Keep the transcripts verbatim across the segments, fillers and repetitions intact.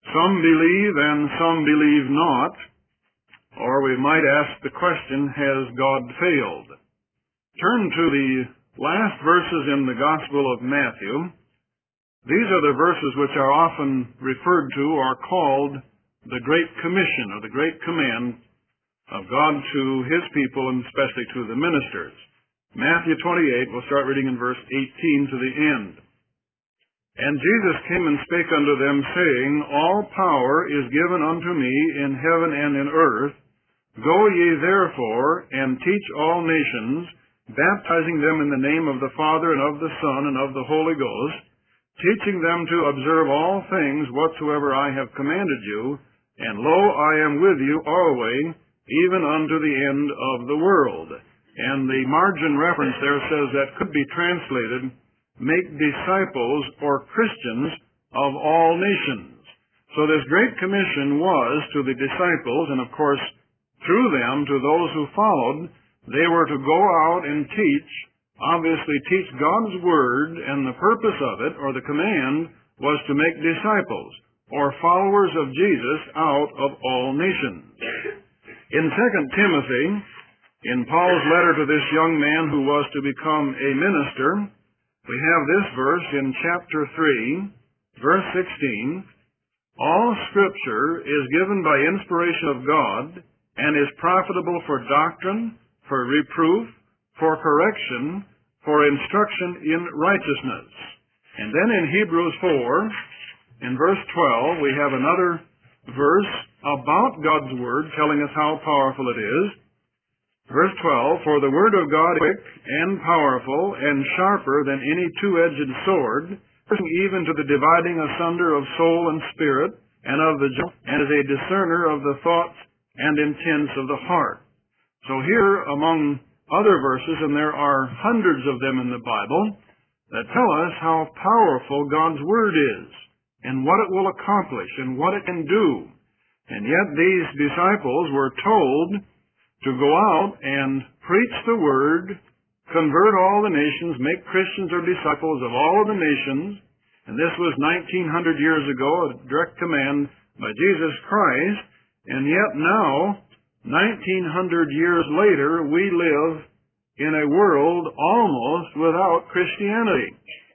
Some believe and some believe not, or we might ask the question, has God failed? Turn to the last verses in the Gospel of Matthew. These are the verses which are often referred to or called the Great Commission, or the Great Command of God to His people, and especially to the ministers. Matthew twenty-eight, we'll start reading in verse eighteen to the end. And Jesus came and spake unto them, saying, All power is given unto me in heaven and in earth. Go ye therefore, and teach all nations, baptizing them in the name of the Father, and of the Son, and of the Holy Ghost, teaching them to observe all things whatsoever I have commanded you. And lo, I am with you always, even unto the end of the world. And the margin reference there says that could be translated, make disciples or Christians of all nations. So this Great Commission was to the disciples, and of course, through them to those who followed. They were to go out and teach, obviously teach God's Word, and the purpose of it, or the command, was to make disciples, or followers of Jesus, out of all nations. In Second Timothy, in Paul's letter to this young man who was to become a minister, we have this verse in chapter three, verse sixteen. All Scripture is given by inspiration of God, and is profitable for doctrine, for reproof, for correction, for instruction in righteousness. And then in Hebrews four, in verse twelve, we have another verse about God's Word, telling us how powerful it is. Verse twelve, For the Word of God is quick and powerful, and sharper than any two-edged sword, piercing even to the dividing asunder of soul and spirit, and of the joint, and is a discerner of the thoughts and intents of the heart. So here, among other verses, and there are hundreds of them in the Bible, that tell us how powerful God's Word is, and what it will accomplish, and what it can do. And yet these disciples were told to go out and preach the Word, convert all the nations, make Christians or disciples of all of the nations. And this was nineteen hundred years ago, a direct command by Jesus Christ. And yet now, nineteen hundred years later, we live in a world almost without Christianity.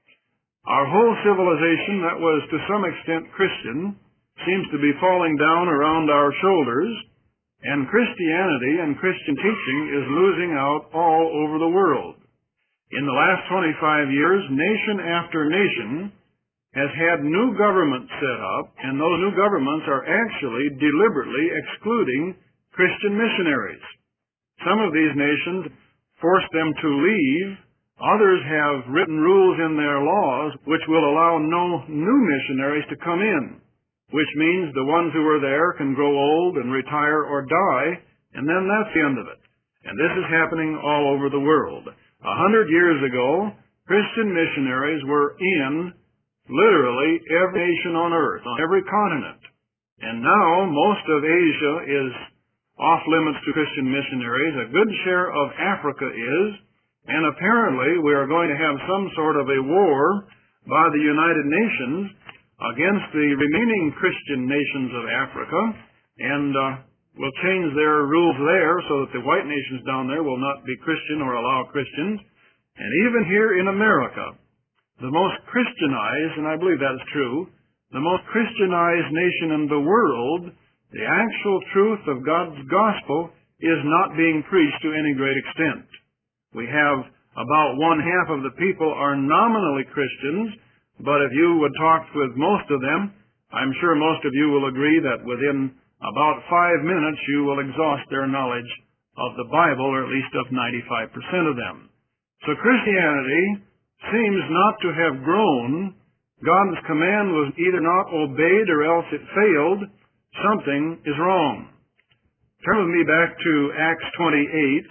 Our whole civilization that was to some extent Christian seems to be falling down around our shoulders, and Christianity and Christian teaching is losing out all over the world. In the last twenty-five years, nation after nation has had new governments set up, and those new governments are actually deliberately excluding Christian missionaries. Some of these nations force them to leave. Others have written rules in their laws which will allow no new missionaries to come in, which means the ones who are there can grow old and retire or die, and then that's the end of it. And this is happening all over the world. A hundred years ago, Christian missionaries were in literally every nation on earth, on every continent. And now most of Asia is off limits to Christian missionaries. A good share of Africa is, and apparently we are going to have some sort of a war by the United Nations against the remaining Christian nations of Africa, and uh, will change their rules there so that the white nations down there will not be Christian or allow Christians. And even here in America, the most Christianized, and I believe that is true, the most Christianized nation in the world, the actual truth of God's gospel is not being preached to any great extent. We have about one half of the people are nominally Christians, but if you would talk with most of them, I'm sure most of you will agree that within about five minutes you will exhaust their knowledge of the Bible, or at least of ninety-five percent of them. So Christianity seems not to have grown. God's command was either not obeyed or else it failed. Something is wrong. Turn with me back to Acts twenty-eight.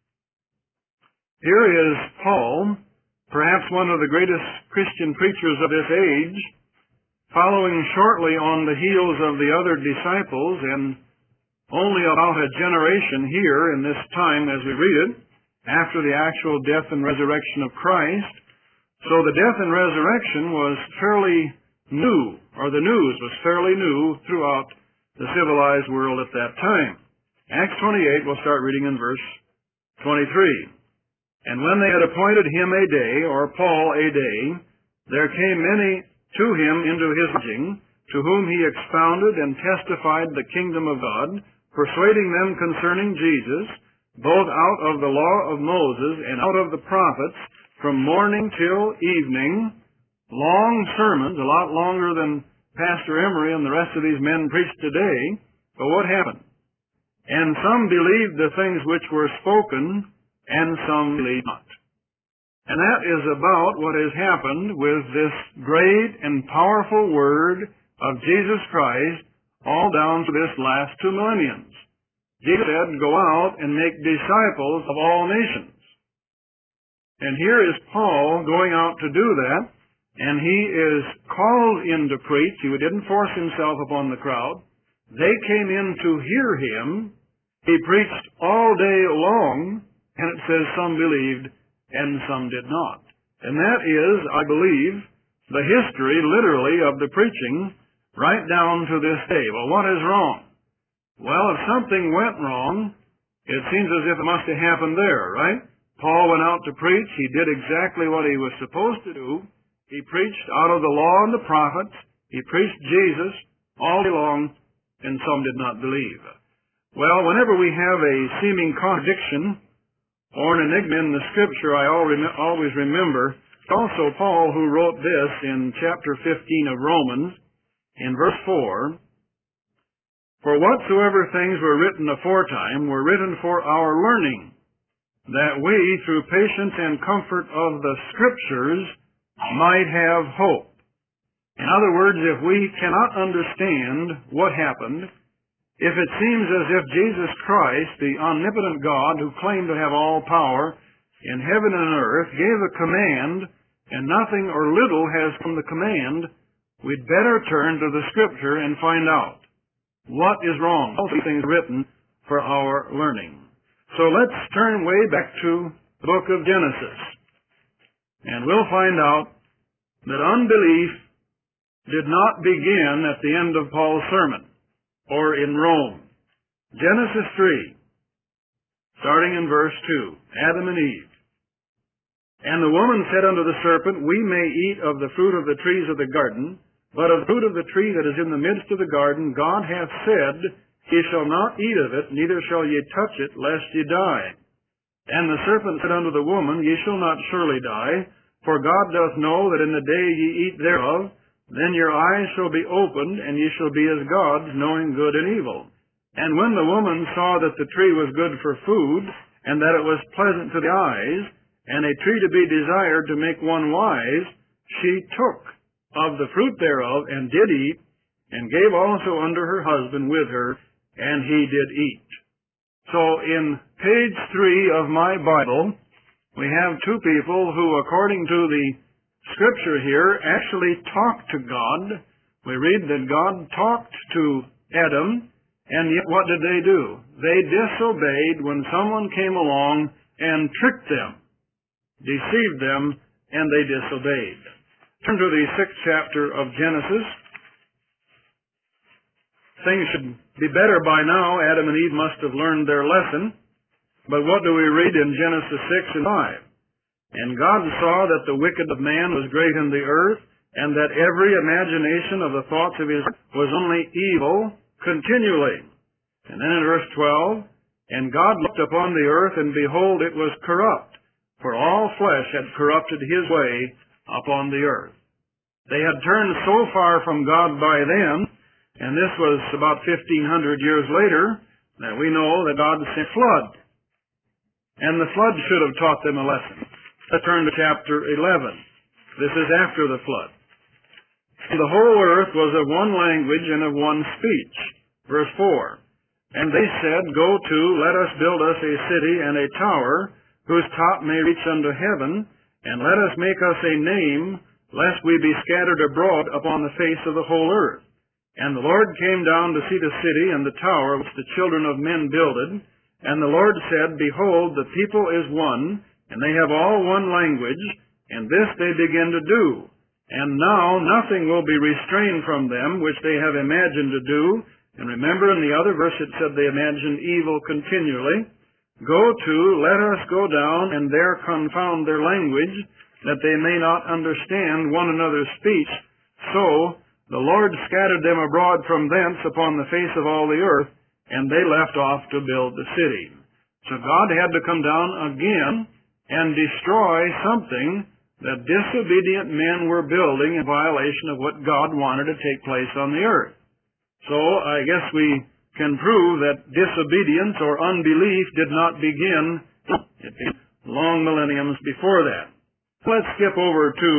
Here is Paul, perhaps one of the greatest Christian preachers of this age, following shortly on the heels of the other disciples, and only about a generation here in this time as we read it, after the actual death and resurrection of Christ. So the death and resurrection was fairly new, or the news was fairly new throughout the civilized world at that time. Acts twenty-eight, we'll start reading in verse twenty-three. And when they had appointed him a day, or Paul a day, there came many to him into his lodging, to whom he expounded and testified the kingdom of God, persuading them concerning Jesus, both out of the law of Moses and out of the prophets, from morning till evening. Long sermons, a lot longer than Pastor Emery and the rest of these men preached today. But what happened? And some believed the things which were spoken, and some believed not. And that is about what has happened with this great and powerful word of Jesus Christ all down to this last two millenniums. Jesus said, go out and make disciples of all nations. And here is Paul going out to do that, and he is called in to preach. He didn't force himself upon the crowd. They came in to hear him. He preached all day long, and it says some believed and some did not. And that is, I believe, the history, literally, of the preaching right down to this day. Well, what is wrong? Well, if something went wrong, it seems as if it must have happened there, right? Paul went out to preach. He did exactly what he was supposed to do. He preached out of the law and the prophets. He preached Jesus all day long, and some did not believe. Well, whenever we have a seeming contradiction or an enigma in the Scripture, I always remember also Paul, who wrote this in chapter fifteen of Romans, in verse four, for whatsoever things were written aforetime were written for our learning, that we, through patience and comfort of the Scriptures, might have hope. In other words, if we cannot understand what happened, if it seems as if Jesus Christ, the omnipotent God who claimed to have all power in heaven and earth, gave a command, and nothing or little has from the command, we'd better turn to the Scripture and find out what is wrong. All these things written for our learning. So let's turn way back to the book of Genesis. And we'll find out that unbelief did not begin at the end of Paul's sermon or in Rome. Genesis three, starting in verse two, Adam and Eve. And the woman said unto the serpent, we may eat of the fruit of the trees of the garden, but of the fruit of the tree that is in the midst of the garden, God hath said, ye shall not eat of it, neither shall ye touch it, lest ye die. And the serpent said unto the woman, ye shall not surely die, for God doth know that in the day ye eat thereof, then your eyes shall be opened, and ye shall be as gods, knowing good and evil. And when the woman saw that the tree was good for food, and that it was pleasant to the eyes, and a tree to be desired to make one wise, she took of the fruit thereof, and did eat, and gave also unto her husband with her, and he did eat. So in page three of my Bible, we have two people who, according to the Scripture here, actually talked to God. We read that God talked to Adam, and yet what did they do? They disobeyed when someone came along and tricked them, deceived them, and they disobeyed. Turn to the sixth chapter of Genesis. Things should be better by now. Adam and Eve must have learned their lesson. But what do we read in Genesis six and five? And God saw that the wickedness of man was great in the earth, and that every imagination of the thoughts of his heart was only evil continually. And then in verse twelve, and God looked upon the earth, and behold, it was corrupt, for all flesh had corrupted his way upon the earth. They had turned so far from God by then, and this was about fifteen hundred years later, that we know that God sent flood. And the flood should have taught them a lesson. Let's turn to chapter eleven. This is after the flood. The whole earth was of one language and of one speech. Verse four. And they said, go to, let us build us a city and a tower, whose top may reach unto heaven, and let us make us a name, lest we be scattered abroad upon the face of the whole earth. And the Lord came down to see the city and the tower which the children of men builded. And the Lord said, behold, the people is one, and they have all one language, and this they begin to do. And now nothing will be restrained from them which they have imagined to do. And remember in the other verse it said they imagined evil continually. Go to, let us go down, and there confound their language, that they may not understand one another's speech. So the Lord scattered them abroad from thence upon the face of all the earth, and they left off to build the city. So God had to come down again and destroy something that disobedient men were building in violation of what God wanted to take place on the earth. So I guess we can prove that disobedience or unbelief did not begin long millenniums before that. Let's skip over to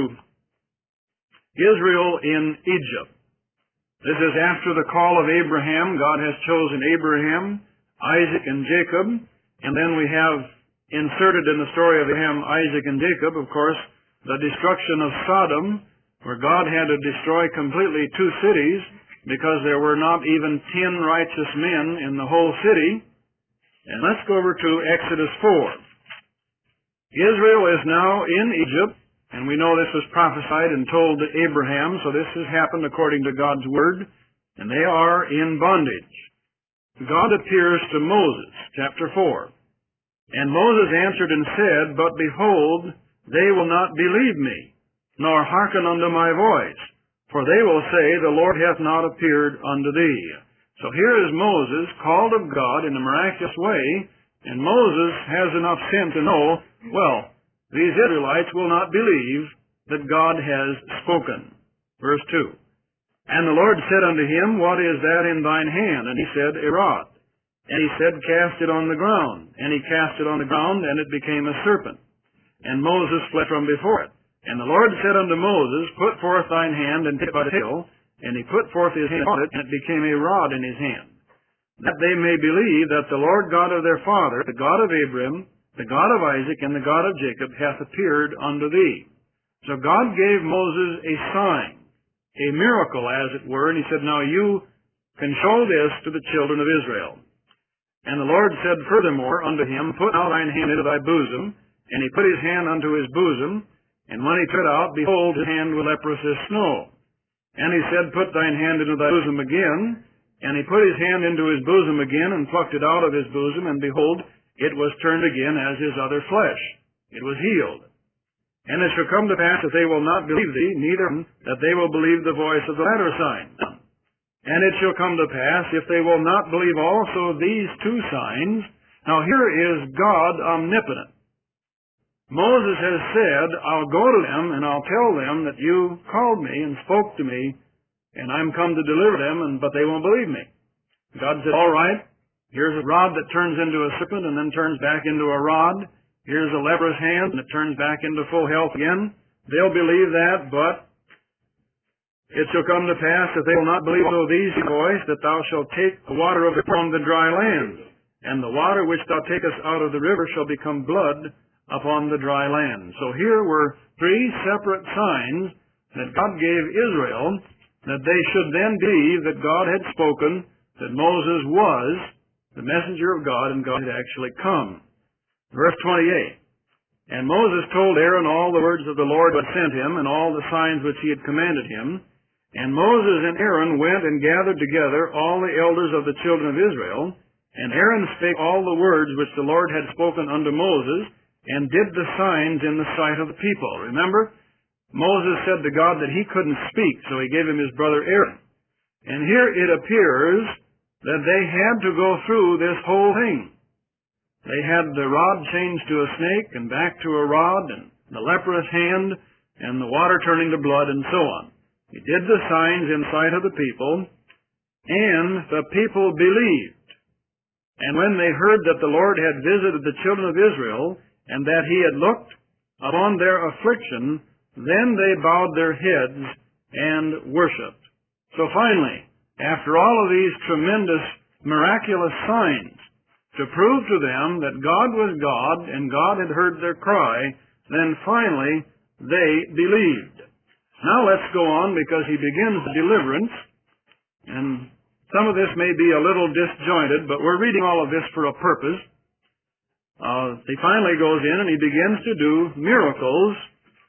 Israel in Egypt. This is after the call of Abraham. God has chosen Abraham, Isaac, and Jacob. And then we have inserted in the story of Abraham, Isaac, and Jacob, of course, the destruction of Sodom, where God had to destroy completely two cities because there were not even ten righteous men in the whole city. And let's go over to Exodus four. Israel is now in Egypt, and we know this was prophesied and told to Abraham, so this has happened according to God's word, and they are in bondage. God appears to Moses, chapter four. And Moses answered and said, But behold, they will not believe me, nor hearken unto my voice. For they will say, The Lord hath not appeared unto thee. So here is Moses, called of God in a miraculous way, and Moses has enough sense to know, well, these Israelites will not believe that God has spoken. Verse two. And the Lord said unto him, What is that in thine hand? And he said, A rod. And he said, Cast it on the ground. And he cast it on the ground, and it became a serpent. And Moses fled from before it. And the Lord said unto Moses, Put forth thine hand, and take it by the tail. And he put forth his hand on it, and it became a rod in his hand. That they may believe that the Lord God of their father, the God of Abraham, the God of Isaac, and the God of Jacob, hath appeared unto thee. So God gave Moses a sign, a miracle, as it were, and he said, Now you can show this to the children of Israel. And the Lord said furthermore unto him, Put out thine hand into thy bosom. And he put his hand unto his bosom, and when he took it out, behold, his hand was leprous as snow. And he said, Put thine hand into thy bosom again. And he put his hand into his bosom again, and plucked it out of his bosom, and behold, it was turned again as his other flesh. It was healed. And it shall come to pass that they will not believe thee, neither that they will believe the voice of the latter sign. And it shall come to pass, if they will not believe also these two signs. Now here is God omnipotent. Moses has said, I'll go to them and I'll tell them that you called me and spoke to me, and I'm come to deliver them, and but they won't believe me. God said, all right, here's a rod that turns into a serpent and then turns back into a rod. Here's a leprous hand, and it turns back into full health again. They'll believe that, but it shall come to pass that they will not believe so these voice, that thou shalt take the water of it from the dry land, and the water which thou takest out of the river shall become blood upon the dry land. So here were three separate signs that God gave Israel, that they should then believe that God had spoken, that Moses was the messenger of God, and God had actually come. Verse twenty-eight. And Moses told Aaron all the words of the Lord had sent him, and all the signs which he had commanded him. And Moses and Aaron went and gathered together all the elders of the children of Israel. And Aaron spake all the words which the Lord had spoken unto Moses, and did the signs in the sight of the people. Remember, Moses said to God that he couldn't speak, so he gave him his brother Aaron. And here it appears that they had to go through this whole thing. They had the rod changed to a snake and back to a rod, and the leprous hand, and the water turning to blood, and so on. He did the signs in sight of the people, and the people believed. And when they heard that the Lord had visited the children of Israel, and that he had looked upon their affliction, then they bowed their heads and worshipped. So finally, after all of these tremendous miraculous signs, to prove to them that God was God and God had heard their cry, then finally they believed. Now let's go on, because he begins the deliverance, and some of this may be a little disjointed, but we're reading all of this for a purpose. Uh, he finally goes in and he begins to do miracles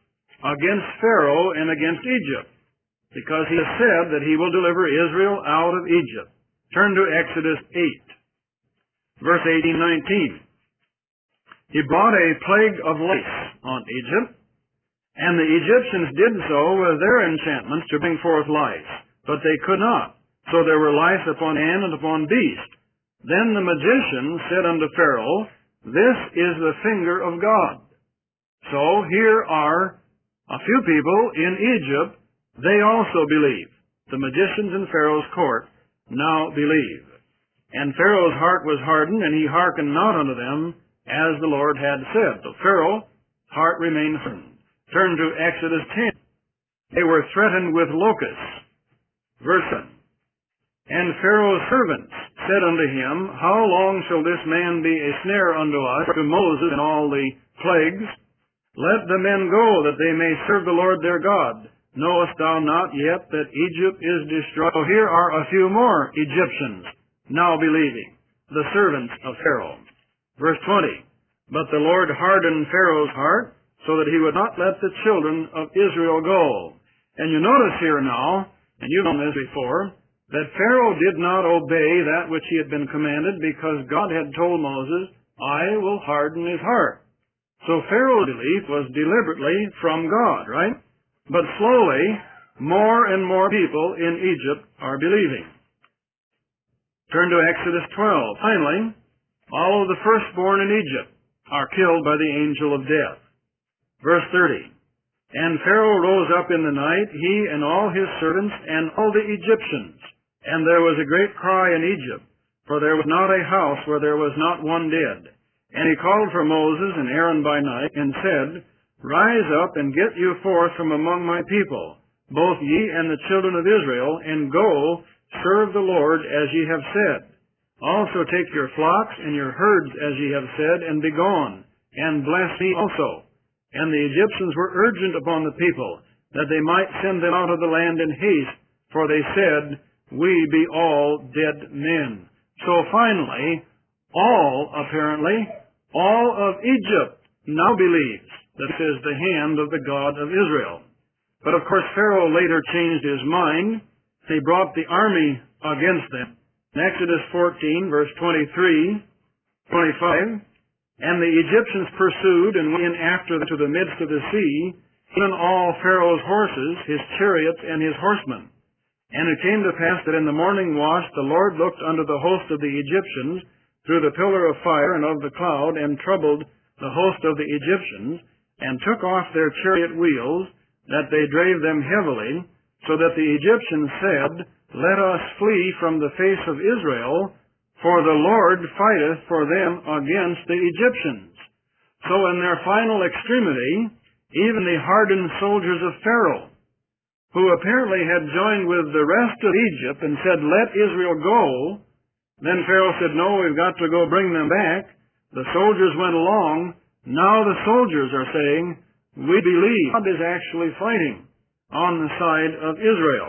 against Pharaoh and against Egypt, because he has said that he will deliver Israel out of Egypt. Turn to Exodus eight, verse eighteen nineteen. He brought a plague of lice on Egypt, and the Egyptians did so with their enchantments to bring forth lice, but they could not. So there were lice upon man and upon beast. Then the magician said unto Pharaoh, This is the finger of God. So here are a few people in Egypt. They also believe. The magicians in Pharaoh's court now believe. And Pharaoh's heart was hardened, and he hearkened not unto them, as the Lord had said. So Pharaoh's heart remained hardened. Turn to Exodus ten. They were threatened with locusts. Verse seven. And Pharaoh's servants said unto him, How long shall this man be a snare unto us, to Moses, in all the plagues? Let the men go, that they may serve the Lord their God. Knowest thou not yet that Egypt is destroyed? So here are a few more Egyptians now believing, the servants of Pharaoh. Verse twenty. But the Lord hardened Pharaoh's heart, so that he would not let the children of Israel go. And you notice here now, and you've known this before, that Pharaoh did not obey that which he had been commanded, because God had told Moses, I will harden his heart. So Pharaoh's belief was deliberately from God, right? But slowly, more and more people in Egypt are believing. Turn to Exodus twelve. Finally, all of the firstborn in Egypt are killed by the angel of death. Verse thirty. And Pharaoh rose up in the night, he and all his servants and all the Egyptians. And there was a great cry in Egypt, for there was not a house where there was not one dead. And he called for Moses and Aaron by night, and said, Rise up and get you forth from among my people, both ye and the children of Israel, and go, serve the Lord as ye have said. Also take your flocks and your herds as ye have said, and be gone, and bless me also. And the Egyptians were urgent upon the people, that they might send them out of the land in haste, for they said, We be all dead men. So finally, all, apparently, all of Egypt now believes that this is the hand of the God of Israel. But of course, Pharaoh later changed his mind. He brought the army against them. In Exodus fourteen, verse twenty-three, twenty-five, And the Egyptians pursued and went in after them to the midst of the sea, even all Pharaoh's horses, his chariots, and his horsemen. And it came to pass that in the morning watch the Lord looked unto the host of the Egyptians through the pillar of fire and of the cloud, and troubled the host of the Egyptians, and took off their chariot wheels, that they drave them heavily, so that the Egyptians said, Let us flee from the face of Israel, for the Lord fighteth for them against the Egyptians. So in their final extremity, even the hardened soldiers of Pharaoh, who apparently had joined with the rest of Egypt and said, Let Israel go. Then Pharaoh said, No, we've got to go bring them back. The soldiers went along. Now the soldiers are saying, We believe God is actually fighting on the side of Israel.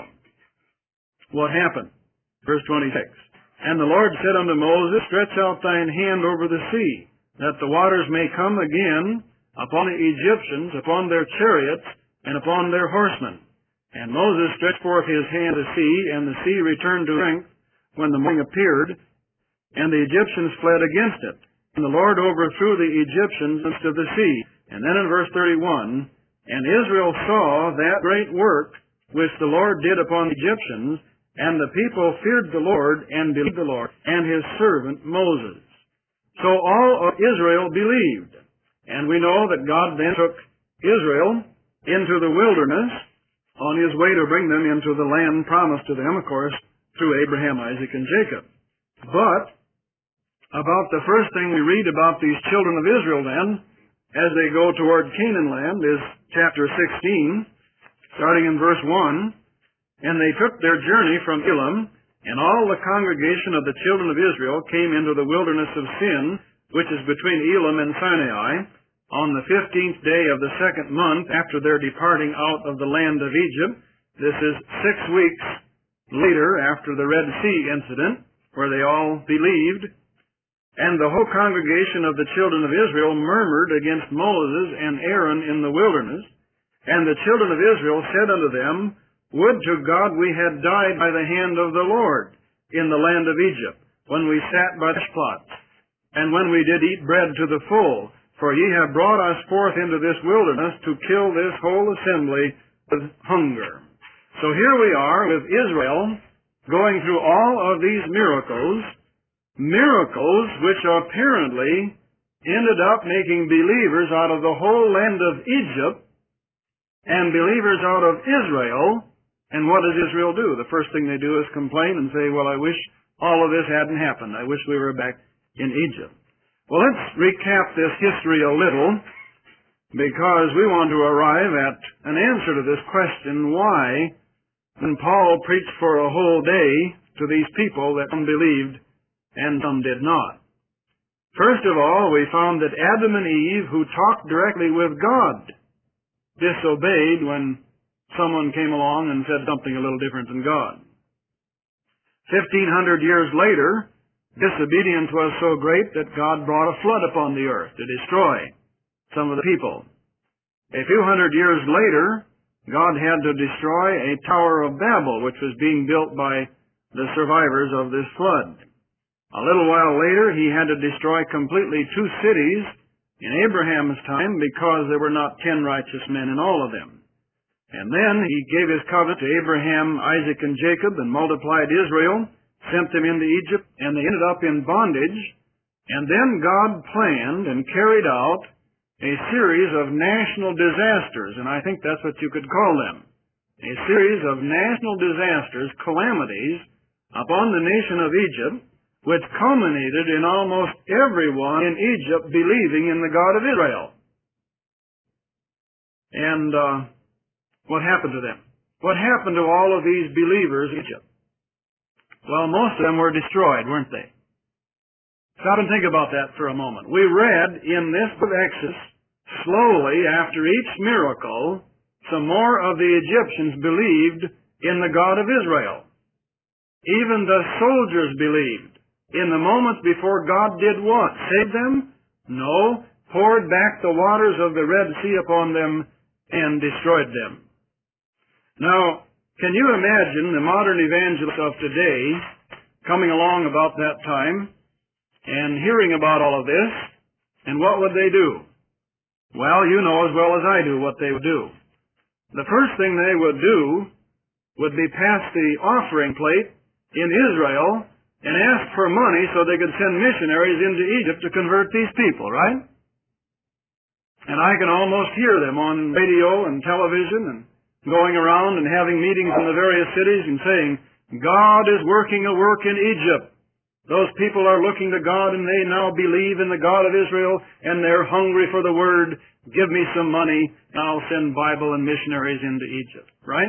What happened? Verse twenty-six. And the Lord said unto Moses, Stretch out thine hand over the sea, that the waters may come again upon the Egyptians, upon their chariots, and upon their horsemen. And Moses stretched forth his hand to the sea, and the sea returned to strength when the morning appeared, and the Egyptians fled against it. And the Lord overthrew the Egyptians into the sea. And then in verse thirty-one, And Israel saw that great work which the Lord did upon the Egyptians, and the people feared the Lord, and believed the Lord, and his servant Moses. So all of Israel believed. And we know that God then took Israel into the wilderness, on his way to bring them into the land promised to them, of course, through Abraham, Isaac, and Jacob. But about the first thing we read about these children of Israel then, as they go toward Canaan land, is chapter sixteen, starting in verse one. And they took their journey from Elim, and all the congregation of the children of Israel came into the wilderness of Sin, which is between Elim and Sinai, on the fifteenth day of the second month after their departing out of the land of Egypt. This is six weeks later after the Red Sea incident, where they all believed. And the whole congregation of the children of Israel murmured against Moses and Aaron in the wilderness. And the children of Israel said unto them, Would to God we had died by the hand of the Lord in the land of Egypt, when we sat by the plots, and when we did eat bread to the full. For ye have brought us forth into this wilderness to kill this whole assembly with hunger. So here we are with Israel going through all of these miracles, miracles which apparently ended up making believers out of the whole land of Egypt and believers out of Israel. And what does Israel do? The first thing they do is complain and say, well, I wish all of this hadn't happened. I wish we were back in Egypt. Well, let's recap this history a little, because we want to arrive at an answer to this question, why, when Paul preached for a whole day to these people, that some believed and some did not. First of all, we found that Adam and Eve, who talked directly with God, disobeyed when someone came along and said something a little different than God. Fifteen hundred years later, disobedience was so great that God brought a flood upon the earth to destroy some of the people. A few hundred years later, God had to destroy a Tower of Babel, which was being built by the survivors of this flood. A little while later, he had to destroy completely two cities in Abraham's time because there were not ten righteous men in all of them. And then he gave his covenant to Abraham, Isaac, and Jacob and multiplied Israel, sent them into Egypt, and they ended up in bondage. And then God planned and carried out a series of national disasters, and I think that's what you could call them. A series of national disasters, calamities, upon the nation of Egypt, which culminated in almost everyone in Egypt believing in the God of Israel. And uh, what happened to them? What happened to all of these believers in Egypt? Well, most of them were destroyed, weren't they? Stop and think about that for a moment. We read in this book of Exodus, slowly after each miracle, some more of the Egyptians believed in the God of Israel. Even the soldiers believed. In the moments before God did what? Saved them? No. Poured back the waters of the Red Sea upon them and destroyed them. Now, can you imagine the modern evangelists of today coming along about that time and hearing about all of this, and what would they do? Well, you know as well as I do what they would do. The first thing they would do would be pass the offering plate in Israel and ask for money so they could send missionaries into Egypt to convert these people, right? And I can almost hear them on radio and television and going around and having meetings in the various cities and saying, God is working a work in Egypt. Those people are looking to God and they now believe in the God of Israel and they're hungry for the Word. Give me some money and I'll send Bible and missionaries into Egypt. Right?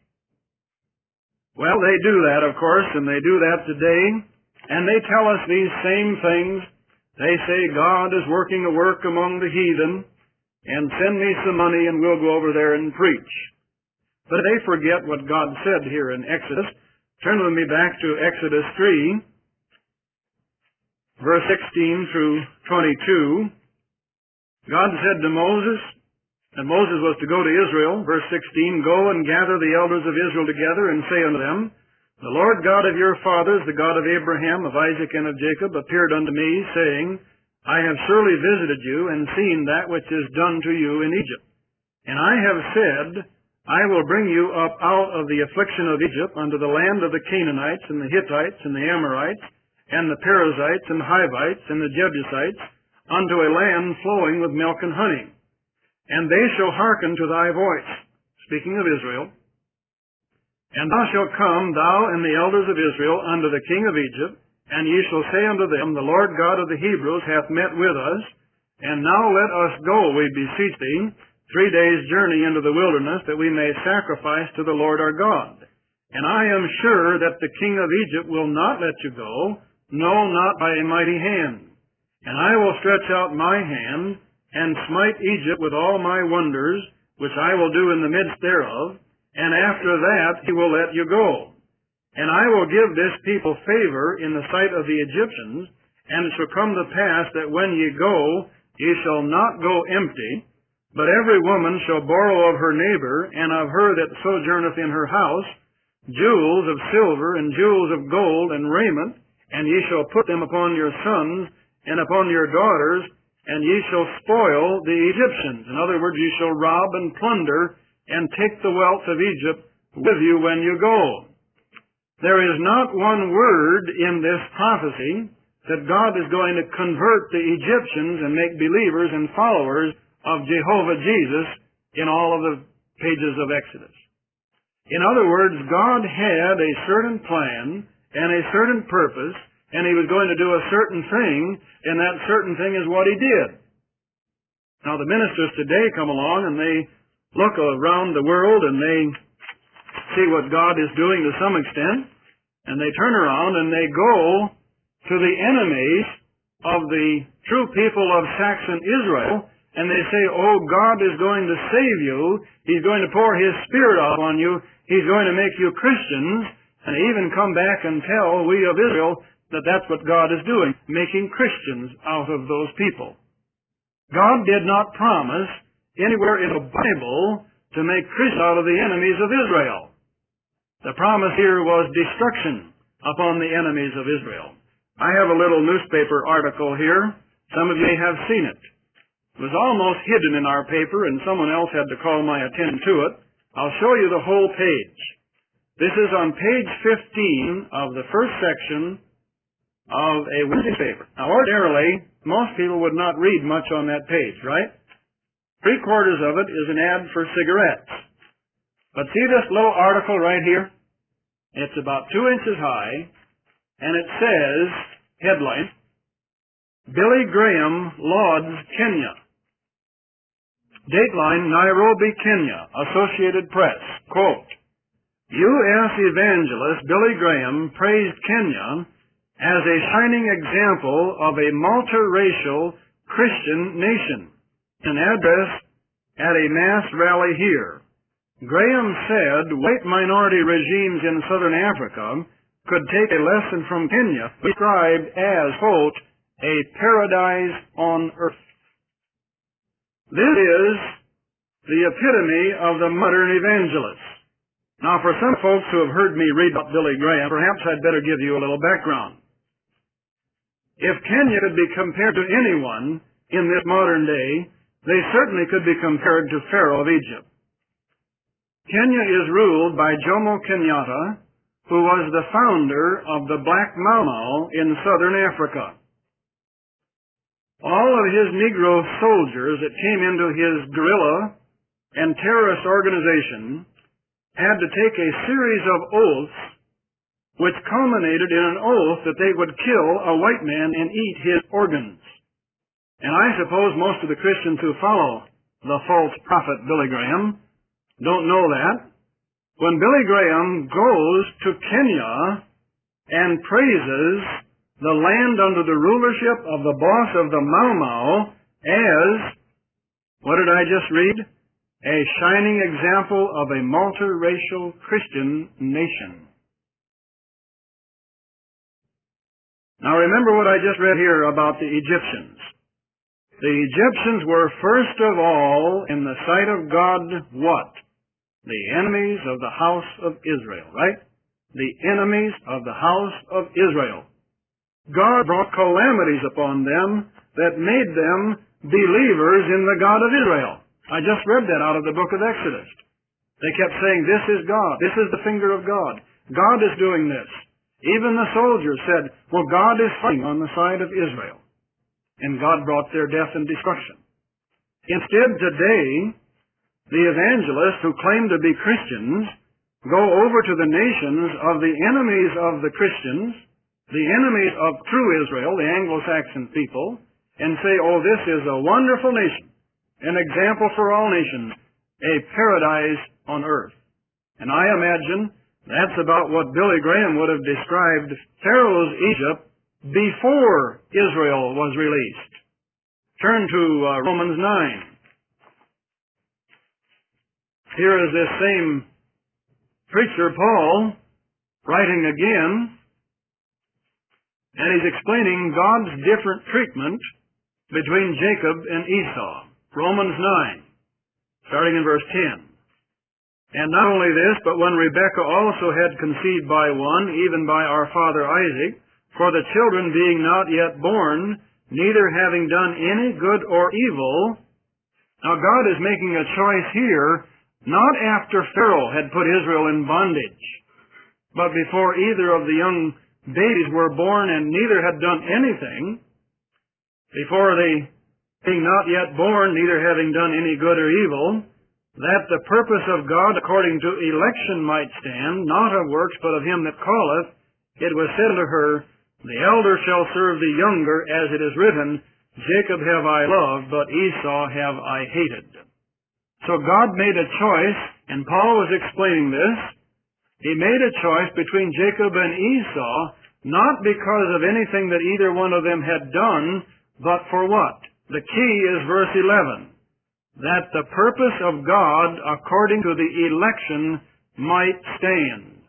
Well, they do that, of course, and they do that today. And they tell us these same things. They say God is working a work among the heathen and send me some money and we'll go over there and preach. But they forget what God said here in Exodus. Turn with me back to Exodus three, verse sixteen through twenty-two. God said to Moses, and Moses was to go to Israel, verse sixteen, Go and gather the elders of Israel together and say unto them, The Lord God of your fathers, the God of Abraham, of Isaac, and of Jacob, appeared unto me, saying, I have surely visited you and seen that which is done to you in Egypt. And I have said, I will bring you up out of the affliction of Egypt unto the land of the Canaanites and the Hittites and the Amorites and the Perizzites and Hivites and the Jebusites unto a land flowing with milk and honey. And they shall hearken to thy voice, speaking of Israel. And thou shalt come, thou and the elders of Israel, unto the king of Egypt, and ye shall say unto them, The Lord God of the Hebrews hath met with us, and now let us go, we beseech thee, three days' journey into the wilderness, that we may sacrifice to the Lord our God. And I am sure that the king of Egypt will not let you go, no, not by a mighty hand. And I will stretch out my hand, and smite Egypt with all my wonders, which I will do in the midst thereof, and after that he will let you go. And I will give this people favor in the sight of the Egyptians, and it shall come to pass that when ye go, ye shall not go empty, But every woman shall borrow of her neighbor, and of her that sojourneth in her house, jewels of silver, and jewels of gold, and raiment, and ye shall put them upon your sons, and upon your daughters, and ye shall spoil the Egyptians. In other words, ye shall rob and plunder, and take the wealth of Egypt with you when you go. There is not one word in this prophecy that God is going to convert the Egyptians and make believers and followers of Jehovah Jesus in all of the pages of Exodus. In other words, God had a certain plan and a certain purpose, and He was going to do a certain thing, and that certain thing is what He did. Now, the ministers today come along and they look around the world and they see what God is doing to some extent, and they turn around and they go to the enemies of the true people of Saxon Israel, and they say, oh, God is going to save you. He's going to pour His Spirit out on you. He's going to make you Christians. And they even come back and tell we of Israel that that's what God is doing, making Christians out of those people. God did not promise anywhere in the Bible to make Christians out of the enemies of Israel. The promise here was destruction upon the enemies of Israel. I have a little newspaper article here. Some of you may have seen it. It was almost hidden in our paper, and someone else had to call my attention to it. I'll show you the whole page. This is on page fifteen of the first section of a Wednesday paper. Now, ordinarily, most people would not read much on that page, right? Three quarters of it is an ad for cigarettes. But see this little article right here? It's about two inches high, and it says, headline, Billy Graham lauds Kenya. Dateline, Nairobi, Kenya, Associated Press. Quote, U S evangelist Billy Graham praised Kenya as a shining example of a multiracial Christian nation. An address at a mass rally here. Graham said white minority regimes in southern Africa could take a lesson from Kenya, described as, quote, a paradise on earth. This is the epitome of the modern evangelist. Now, for some folks who have heard me read about Billy Graham, perhaps I'd better give you a little background. If Kenya could be compared to anyone in this modern day, they certainly could be compared to Pharaoh of Egypt. Kenya is ruled by Jomo Kenyatta, who was the founder of the Black Mau Mau in southern Africa. All of his Negro soldiers that came into his guerrilla and terrorist organization had to take a series of oaths which culminated in an oath that they would kill a white man and eat his organs. And I suppose most of the Christians who follow the false prophet Billy Graham don't know that. When Billy Graham goes to Kenya and praises the land under the rulership of the boss of the Mau Mau as, what did I just read? A shining example of a multiracial Christian nation. Now remember what I just read here about the Egyptians. The Egyptians were first of all, in the sight of God, what? The enemies of the house of Israel, right? The enemies of the house of Israel. God brought calamities upon them that made them believers in the God of Israel. I just read that out of the book of Exodus. They kept saying, this is God. This is the finger of God. God is doing this. Even the soldiers said, well, God is fighting on the side of Israel. And God brought their death and destruction. Instead, today, the evangelists who claim to be Christians go over to the nations of the enemies of the Christians, the enemies of true Israel, the Anglo-Saxon people, and say, oh, this is a wonderful nation, an example for all nations, a paradise on earth. And I imagine that's about what Billy Graham would have described Pharaoh's Egypt before Israel was released. Turn to uh, Romans nine. Here is this same preacher, Paul, writing again, and he's explaining God's different treatment between Jacob and Esau. Romans nine. starting in verse ten. And not only this, but when Rebekah also had conceived by one, even by our father Isaac, for the children being not yet born, neither having done any good or evil. Now God is making a choice here, not after Pharaoh had put Israel in bondage, but before either of the young babies were born and neither had done anything, before they being not yet born, neither having done any good or evil, that the purpose of God according to election might stand, not of works, but of him that calleth, it was said unto her, the elder shall serve the younger, as it is written, Jacob have I loved, but Esau have I hated. So God made a choice, and Paul was explaining this. He made a choice between Jacob and Esau, not because of anything that either one of them had done, but for what? The key is verse eleven. That the purpose of God according to the election might stand.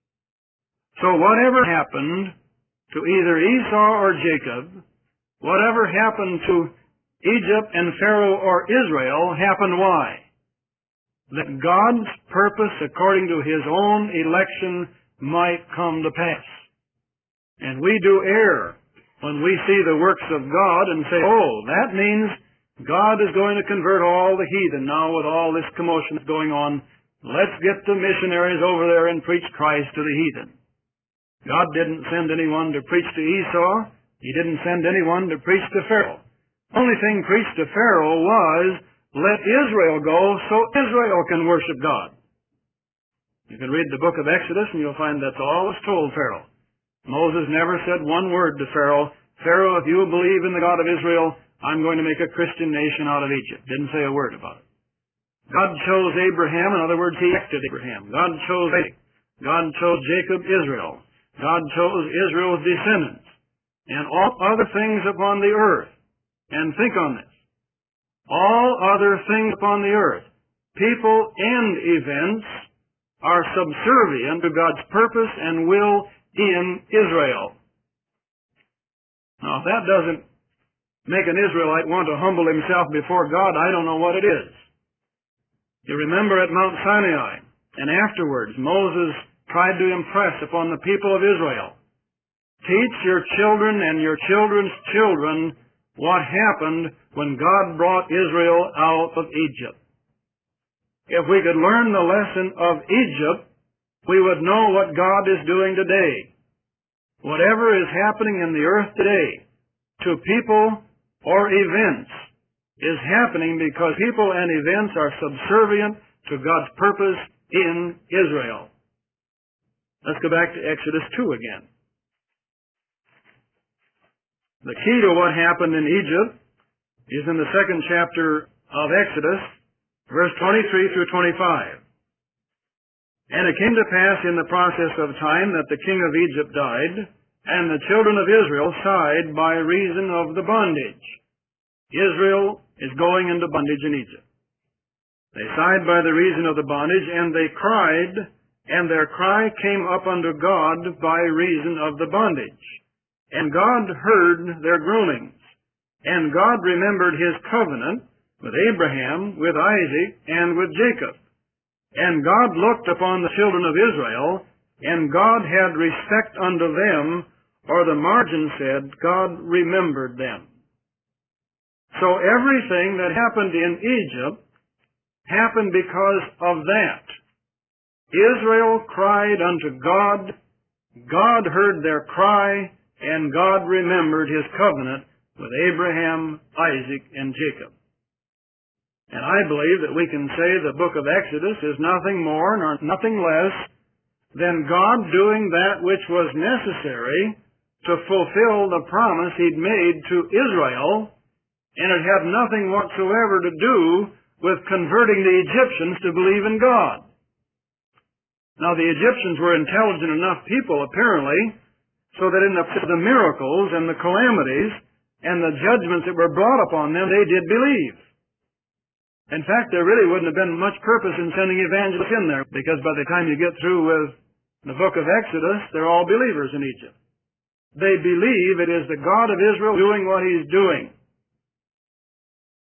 So whatever happened to either Esau or Jacob, whatever happened to Egypt and Pharaoh or Israel, happened why? That God's purpose according to his own election might come to pass. And we do err when we see the works of God and say, oh, that means God is going to convert all the heathen now with all this commotion that's going on. Let's get the missionaries over there and preach Christ to the heathen. God didn't send anyone to preach to Esau. He didn't send anyone to preach to Pharaoh. Only thing preached to Pharaoh was, let Israel go so Israel can worship God. You can read the book of Exodus and you'll find that's all was told Pharaoh. Moses never said one word to Pharaoh, Pharaoh, if you will believe in the God of Israel, I'm going to make a Christian nation out of Egypt. Didn't say a word about it. God chose Abraham. In other words, he elected Abraham. God chose Isaac. God chose Jacob, Israel. God chose Israel's descendants. And all other things upon the earth. And think on this. All other things upon the earth, people and events, are subservient to God's purpose and will in Israel. Now, if that doesn't make an Israelite want to humble himself before God, I don't know what it is. You remember at Mount Sinai, and afterwards, Moses tried to impress upon the people of Israel, teach your children and your children's children what happened when God brought Israel out of Egypt. If we could learn the lesson of Egypt, we would know what God is doing today. Whatever is happening in the earth today, to people or events, is happening because people and events are subservient to God's purpose in Israel. Let's go back to Exodus two again. The key to what happened in Egypt is in the second chapter of Exodus, verse twenty-three through twenty-five. And it came to pass in the process of time that the king of Egypt died, and the children of Israel sighed by reason of the bondage. Israel is going into bondage in Egypt. They sighed by the reason of the bondage, and they cried, and their cry came up unto God by reason of the bondage. And God heard their groanings. And God remembered his covenant with Abraham, with Isaac, and with Jacob. And God looked upon the children of Israel, and God had respect unto them, or the margin said, God remembered them. So everything that happened in Egypt happened because of that. Israel cried unto God, God heard their cry, and God remembered his covenant with Abraham, Isaac, and Jacob. And I believe that we can say the book of Exodus is nothing more nor nothing less than God doing that which was necessary to fulfill the promise he'd made to Israel, and it had nothing whatsoever to do with converting the Egyptians to believe in God. Now, the Egyptians were intelligent enough people, apparently, so that in the, the miracles and the calamities and the judgments that were brought upon them, they did believe. In fact, there really wouldn't have been much purpose in sending evangelists in there, because by the time you get through with the book of Exodus, they're all believers in Egypt. They believe it is the God of Israel doing what he's doing.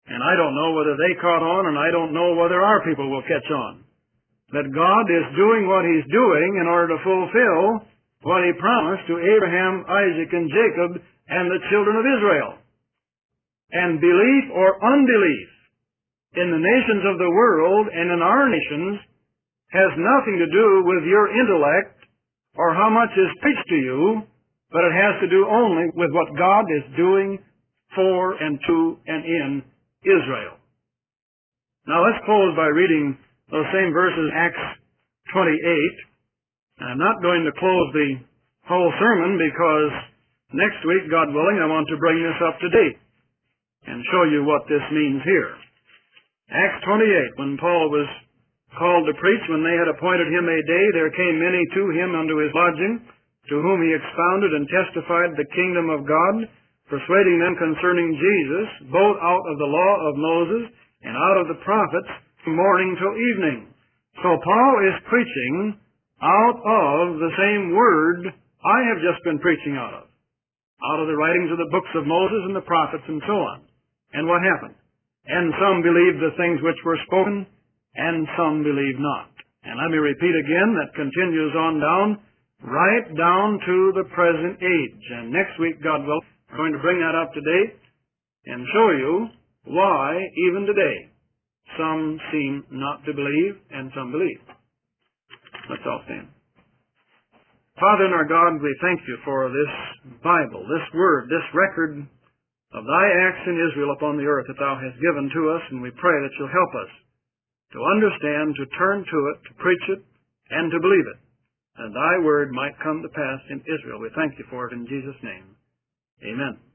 And I don't know whether they caught on, and I don't know whether our people will catch on. That God is doing what He's doing in order to fulfill what He promised to Abraham, Isaac, and Jacob, and the children of Israel. And belief or unbelief in the nations of the world and in our nations has nothing to do with your intellect or how much is preached to you, but it has to do only with what God is doing for and to and in Israel. Now let's close by reading those same verses, Acts twenty-eight. I'm not going to close the whole sermon because next week, God willing, I want to bring this up to date and show you what this means here. Acts twenty-eight, when Paul was called to preach, when they had appointed him a day, there came many to him unto his lodging, to whom he expounded and testified the kingdom of God, persuading them concerning Jesus, both out of the law of Moses and out of the prophets, from morning till evening. So Paul is preaching out of the same word I have just been preaching out of, out of the writings of the books of Moses and the prophets and so on. And what happened? And some believed the things which were spoken, and some believed not. And let me repeat again, that continues on down, right down to the present age. And next week, God will, we're going to bring that up to date and show you why, even today, some seem not to believe and some believe. Let's all stand. Father and our God, we thank you for this Bible, this Word, this record of thy acts in Israel upon the earth that thou hast given to us, and we pray that you'll help us to understand, to turn to it, to preach it, and to believe it, and thy word might come to pass in Israel. We thank you for it in Jesus' name. Amen.